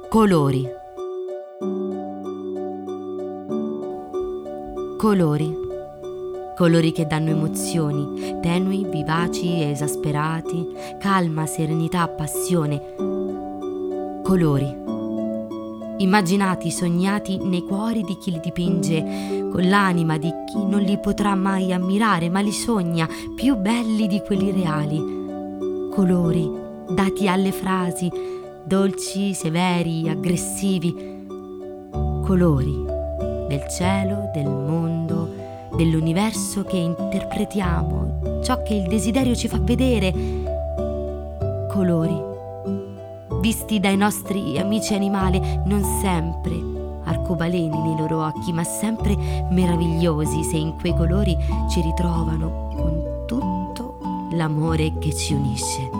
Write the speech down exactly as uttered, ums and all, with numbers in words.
Colori. Colori. Colori che danno emozioni, tenui, vivaci, esasperati, calma, serenità, passione. Colori. Immaginati, sognati nei cuori di chi li dipinge, con l'anima di chi non li potrà mai ammirare, ma li sogna, più belli di quelli reali. Colori dati alle frasi, dolci, severi, aggressivi. Colori del cielo, del mondo, dell'universo che interpretiamo, ciò che il desiderio ci fa vedere. Colori visti dai nostri amici animali, non sempre arcobaleni nei loro occhi, ma sempre meravigliosi se in quei colori ci ritrovano con tutto l'amore che ci unisce.